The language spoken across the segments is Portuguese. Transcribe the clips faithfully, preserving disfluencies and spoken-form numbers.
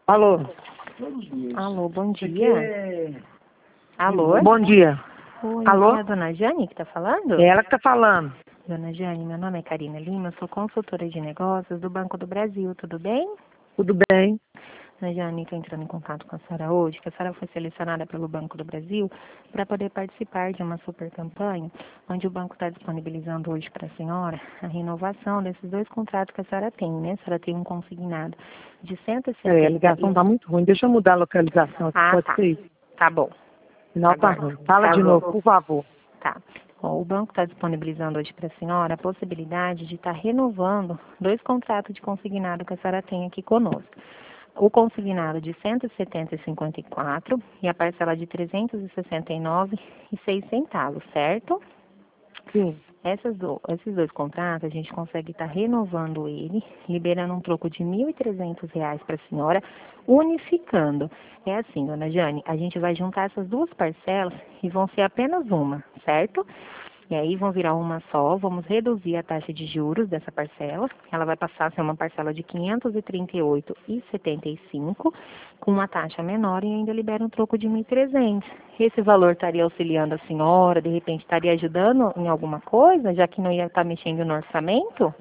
Alô? Alô, bom dia. Alô? Bom dia. Oi, Alô? é a dona Jane que está falando? É ela que tá falando. Dona Jane, meu nome é Karina Lima, sou consultora de negócios do Banco do Brasil, tudo bem? Tudo bem? Dona Jane, estou entrando em contato com a senhora hoje, que a senhora foi selecionada pelo Banco do Brasil para poder participar de uma super campanha, onde o banco está disponibilizando hoje para a senhora a renovação desses dois contratos que a senhora tem, né? A senhora tem um consignado de cento e Peraí, a setenta ligação e... tá muito ruim. Deixa eu mudar a localização aqui, Ah, pode tá. ser isso? Tá bom. Sinal tá Agora, ruim. Fala de casou. novo, por favor. Tá. Bom, o banco está disponibilizando hoje para a senhora a possibilidade de estar renovando dois contratos de consignado que a senhora tem aqui conosco. O consignado de cento e setenta e cinquenta e quatro e a parcela de trezentos e sessenta e nove e seis centavos, certo? Sim. Essas do, esses dois contratos a gente consegue estar renovando ele, liberando um troco de mil e trezentos reais para a senhora, unificando. É assim, dona Jane, a gente vai juntar essas duas parcelas e vão ser apenas uma, certo? E aí vão virar uma só, vamos reduzir a taxa de juros dessa parcela. Ela vai passar a ser uma parcela de quinhentos e trinta e oito reais e setenta e cinco centavos, com uma taxa menor e ainda libera um troco de mil e trezentos reais. Esse valor estaria auxiliando a senhora, de repente estaria ajudando em alguma coisa, já que não ia estar mexendo no orçamento?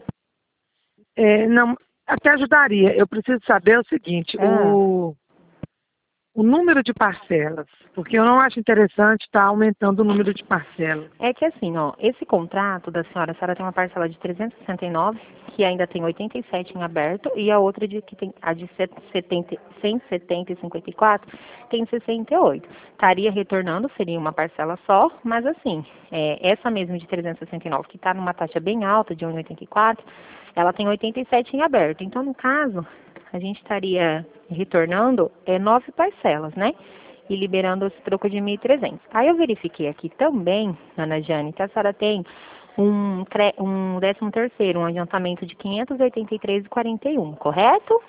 É, não, até ajudaria. Eu preciso saber o seguinte, Ah. o, o número de parcelas, porque eu não acho interessante estar aumentando o número de parcelas. É que assim, ó, esse contrato da senhora, a senhora tem uma parcela de trezentos e sessenta e nove, que ainda tem oitenta e sete em aberto, e a outra de que tem a de setenta, cento e setenta e cinquenta e quatro tem sessenta e oito. Estaria retornando, seria uma parcela só, mas assim, é, essa mesmo de trezentos e sessenta e nove, que está numa taxa bem alta, de um vírgula oitenta e quatro, ela tem oitenta e sete em aberto. Então, no caso, a gente estaria retornando é, nove parcelas, né? E liberando esse troco de mil e trezentos. Aí eu verifiquei aqui também, Ana Jane, que a senhora tem um, um décimo terceiro, um adiantamento de quinhentos e oitenta e três reais e quarenta e um, correto?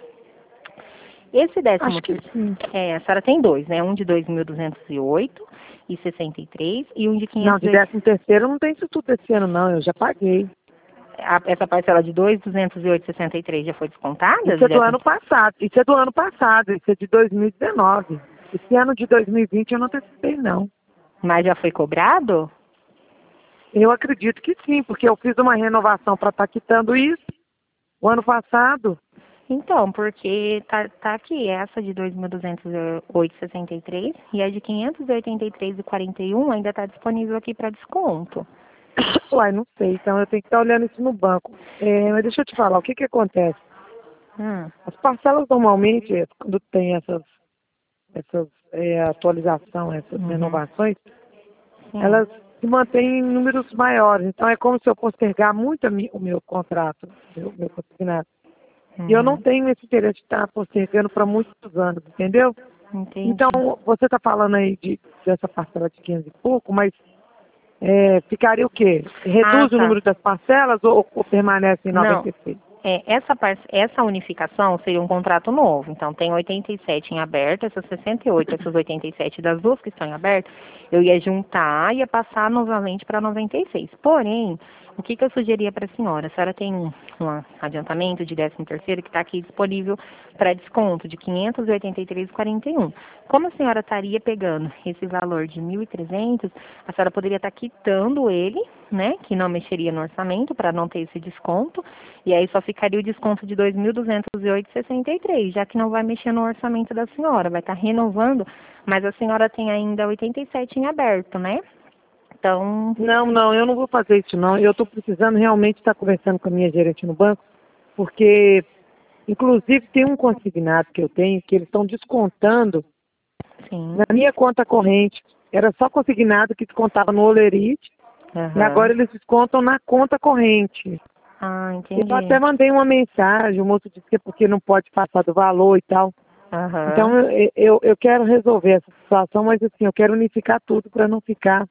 Esse décimo Acho que terceiro, sim. é, a senhora tem dois, né? Um de dois mil duzentos e oito e sessenta e três e um de Não, quinhentos e de oitenta. décimo terceiro não tem isso tudo esse ano, não. Eu já paguei. A- essa parcela de dois mil duzentos e oito e sessenta e três já foi descontada? Isso é Do do décimo... ano passado. Isso é do ano passado. Isso é de dois mil e dezenove. Esse ano de dois mil e vinte eu não antecipei, não. Mas já foi cobrado? Eu acredito que sim, porque eu fiz uma renovação para estar quitando isso o ano passado. Então, porque tá, tá aqui essa de dois mil duzentos e oito e sessenta e três e a de quinhentos e oitenta e três e quarenta e um ainda está disponível aqui para desconto. Uai, não sei, então eu tenho que estar olhando isso no banco. É, mas deixa eu te falar, o que que acontece? Hum, As parcelas normalmente, é, quando tem essas, essas é, atualização, essas uhum, renovações, sim. elas se mantêm em números maiores. Então é como se eu postergar muito a mi- o meu contrato, o meu consignado. E eu não Uhum, tenho esse interesse de estar postergando para muitos anos, entendeu? Então, entendi. você está falando aí de, dessa parcela de quinhentos e pouco, mas é, ficaria o quê? Ah, Reduz o tá. número das parcelas ou, ou permanece em Não. noventa e seis? É, essa, par- essa unificação seria um contrato novo. Então, tem oitenta e sete em aberto, essas sessenta e oito, essas oitenta e sete das duas que estão em aberto, eu ia juntar e ia passar novamente para noventa e seis. Porém, o que, que eu sugeria para a senhora? A senhora tem um, um adiantamento de décimo terceiro que está aqui disponível para desconto de quinhentos e oitenta e três reais e quarenta e um. Como a senhora estaria pegando esse valor de mil e trezentos, a senhora poderia estar quitando ele, né, que não mexeria no orçamento para não ter esse desconto, e aí só ficaria o desconto de dois mil duzentos e oito reais e sessenta e três, já que não vai mexer no orçamento da senhora, vai estar renovando, mas a senhora tem ainda oitenta e sete em aberto, né? Então, Não, não, eu não vou fazer isso não. Eu estou precisando realmente estar conversando com a minha gerente no banco, porque, inclusive, tem um consignado que eu tenho que eles estão descontando sim. na minha conta corrente. Era só consignado que descontava no Olerite, e Aham. agora eles descontam na conta corrente. Ah, Eu até entendi. mandei uma mensagem, o moço disse que é porque não pode passar do valor e tal. Então, Aham. eu, eu, eu quero resolver essa situação, mas assim, eu quero unificar tudo para não ficar.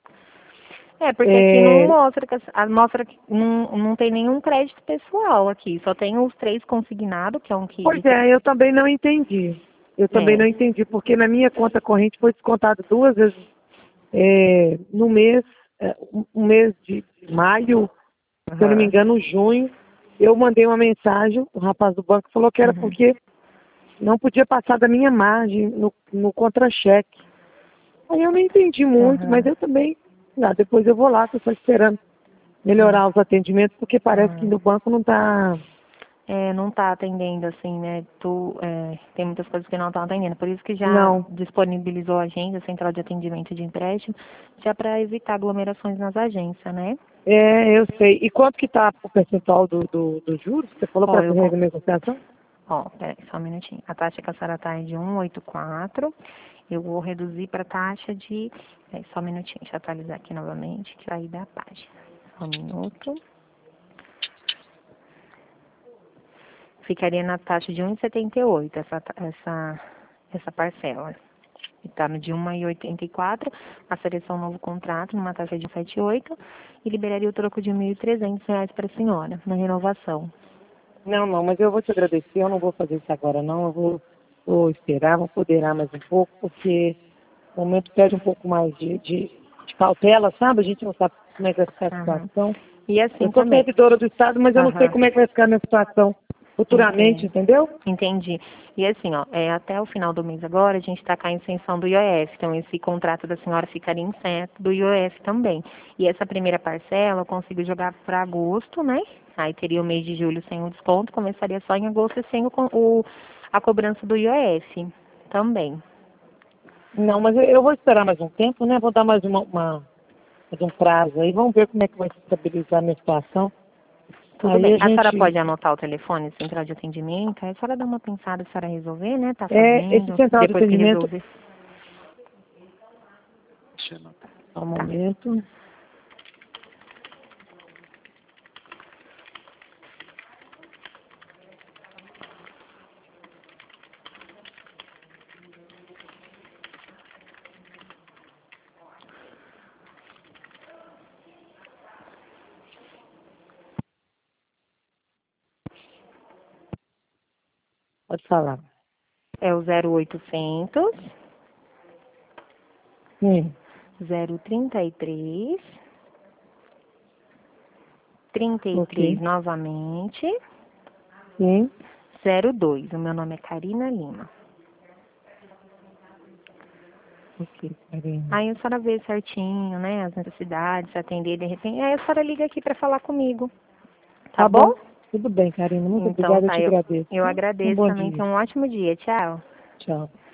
É, porque aqui não É, mostra, que a- mostra que não, não tem nenhum crédito pessoal aqui, só tem os três consignados, que é um que pois de... tre- é, eu também não entendi. Eu também É. não entendi, porque na minha conta corrente foi descontado duas vezes é, no mês, é, um um mês de maio, se eu não me Aham. engano, junho. Eu mandei uma mensagem, o rapaz do banco falou que era Uhum. porque não podia passar da minha margem no, no contra-cheque. Aí eu não entendi muito, Uhum. mas eu também, ah, depois eu vou lá, estou só esperando melhorar Uhum. os atendimentos, porque parece que Uhum. no banco não está... É, não tá atendendo, assim, né? Tu, é, tem muitas coisas que não estão atendendo. Por isso que já Não. disponibilizou a agenda, a central de atendimento de empréstimo, já para evitar aglomerações nas agências, né? É, eu sei. E quanto que está o percentual do, do, do juros? Você falou Ó, para eu, fazer con- a negociação? ó, peraí, só um minutinho. A taxa que a senhora tá é de um vírgula oitenta e quatro. Eu vou reduzir para taxa de... Peraí, só um minutinho, deixa eu atualizar aqui novamente, que vai dar a página. Só um minuto. Ficaria na taxa de um vírgula setenta e oito essa, ta- essa, essa parcela. Está no de um vírgula oitenta e quatro, passaria só um novo contrato numa taxa de um vírgula setenta e oito e liberaria o troco de mil e trezentos reais para a senhora, na renovação. Não, não, mas eu vou te agradecer. Eu não vou fazer isso agora, não. Eu vou, vou esperar, vou poderar mais um pouco, porque o momento pede um pouco mais de, de, de cautela, sabe? A gente não sabe como é que vai ficar a Aham. situação. E Eu assim sou também. servidora do Estado, mas eu não sei Aham. como é que vai ficar a minha situação futuramente, Entendo. entendeu? Entendi. E assim, ó, é, até o final do mês agora, a gente está com a isenção do I O F. Então, esse contrato da senhora ficaria isento do I O F também. E essa primeira parcela eu consigo jogar para agosto, né? Aí teria o mês de julho sem o desconto, começaria só em agosto e sem o, con- o- a cobrança do I O F também. Não, mas eu, eu vou esperar mais um tempo, né? Vou dar mais, uma, uma, mais um prazo aí. Vamos ver como é que vai se estabilizar a minha situação. Tudo Aí bem. a A senhora gente... pode anotar o telefone, central de atendimento, aí a senhora dá uma pensada se a senhora resolver, né? Tá É, esse fazendo, central de depois que atendimento... resolver. Só um Tá. momento. Pode falar. É o zero oitocentos, Sim. zero trinta e três, trinta e três Ok. novamente, Sim. zero dois. O meu nome é Karina Lima. Ok, Karina. Aí a senhora vê certinho, né, as necessidades, se atender de repente. Aí a senhora liga aqui para falar comigo. Tá Tá bom. bom? Tudo bem, Karina. Muito Então obrigada. Eu tá, te eu, agradeço. eu Tá? Um agradeço bom também. dia. Tenha um ótimo dia. Tchau. Tchau.